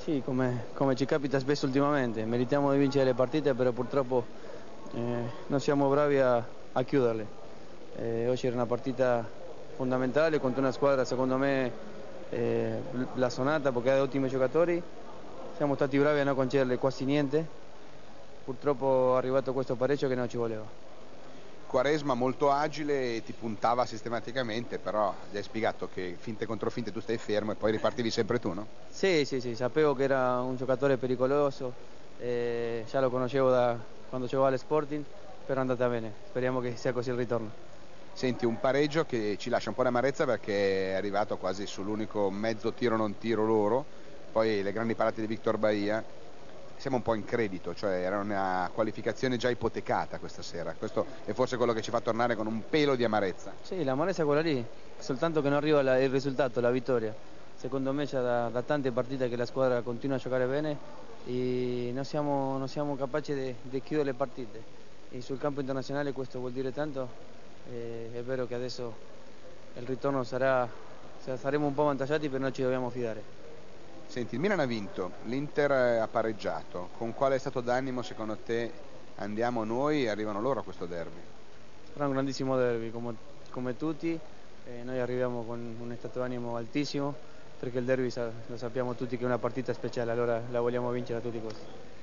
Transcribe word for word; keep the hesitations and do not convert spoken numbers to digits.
Sì, come, come ci capita spesso ultimamente, meritiamo di vincere le partite, però purtroppo eh, non siamo bravi a, a chiuderle. Eh, oggi era una partita fondamentale contro una squadra secondo me eh, blasonata perché ha ottimi giocatori, siamo stati bravi a non concederle quasi niente, purtroppo è arrivato questo pareggio che non ci voleva. Quaresma molto agile, ti puntava sistematicamente, però gli hai spiegato che finte contro finte tu stai fermo e poi ripartivi sempre tu, no? Sì, sì, sì, sapevo che era un giocatore pericoloso, eh, già lo conoscevo da quando giocava allo Sporting, però è andata bene, speriamo che sia così il ritorno. Senti, un pareggio che ci lascia un po' di amarezza perché è arrivato quasi sull'unico mezzo tiro non tiro loro, poi le grandi parate di Victor Baia, siamo un po' in credito, cioè era una qualificazione già ipotecata questa sera, questo è forse quello che ci fa tornare con un pelo di amarezza. Sì, l'amarezza è quella lì, soltanto che non arriva la- il risultato, la vittoria. Secondo me c'è da, da tante partite che la squadra continua a giocare bene e non siamo, non siamo capaci di, di chiudere le partite. E sul campo internazionale questo vuol dire tanto, eh, è vero che adesso il ritorno sarà, saremo un po' avvantaggiati, però non ci dobbiamo fidare. Senti, il Milan ha vinto, l'Inter ha pareggiato, con quale stato d'animo secondo te andiamo noi e arrivano loro a questo derby? Sarà un grandissimo derby, come, come tutti, eh, noi arriviamo con un stato d'animo altissimo, perché il derby sa- lo sappiamo tutti che è una partita speciale, allora la vogliamo vincere a tutti i costi.